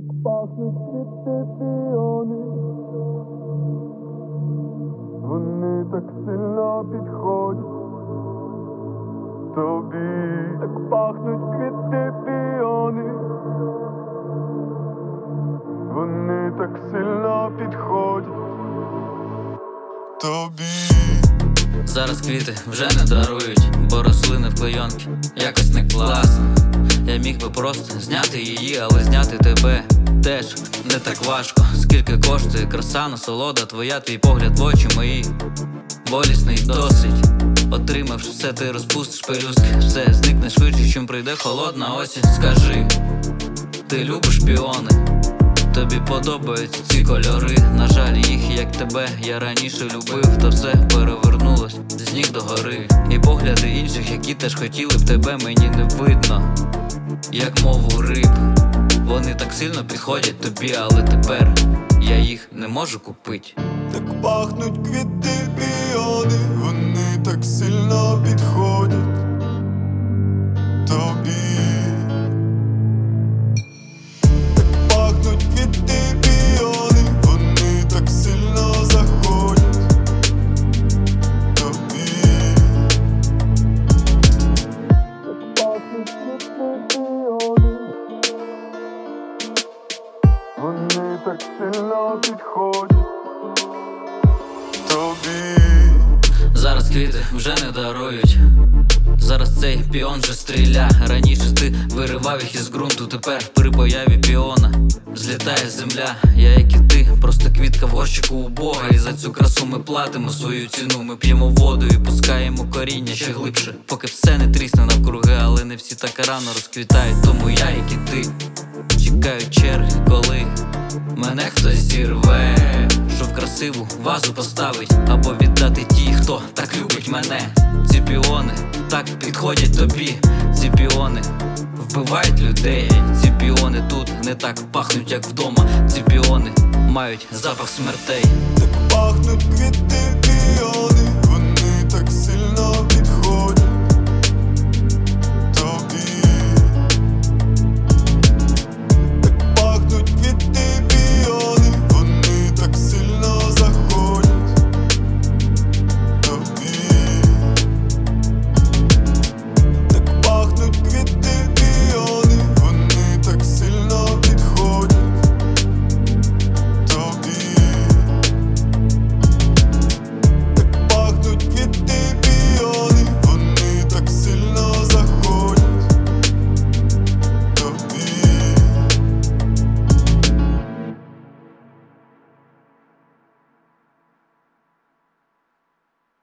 Пахнуть квіти піони, вони так сильно підходять тобі. Так пахнуть квіти піони, вони так сильно підходять тобі. Зараз квіти вже не дарують, бо рослини в клейонки якось не класно. Я міг би просто зняти її, але зняти тебе теж не так важко. Скільки коштує краса, насолода твоя, твій погляд в очі мої. Болісний досить. Отримавши все, ти розпустиш пелюстки. Все зникне швидше, чим прийде холодна осінь. Скажи, ти любиш піони? Тобі подобаються ці кольори. На жаль, їх, як тебе, я раніше любив. Та все перевернулось з ніг до гори. І погляди інших, які теж хотіли б тебе, мені не видно, як мову риб. Вони так сильно підходять тобі, але тепер я їх не можу купить. Так пахнуть квіти піони, вони так сильно підходять тобі. Так пахнуть квіти піони, вони так сильно заходять тобі. Так пахнуть квіти піони, вони так сильно підходять тобі. Зараз квіти вже не дарують. Зараз цей піон вже стріля. Раніше ти виривав їх із ґрунту, тепер при появі піона злітає земля. Я, як і ти, просто квітка в горщику у Бога. І за цю красу ми платимо свою ціну. Ми п'ємо воду і пускаємо коріння ще глибше, поки все не трісне навкруги. Але не всі так рано розквітають. Тому я, як і ти, чекаю черги, коли мене хтось зірве, щоб красиву вазу поставить, або віддати тій, хто так любить мене. Ці піони так підходять тобі. Ці піони вбивають людей. Ці піони тут не так пахнуть, як вдома. Ці піони мають запах смертей. Так пахнуть квіти піони,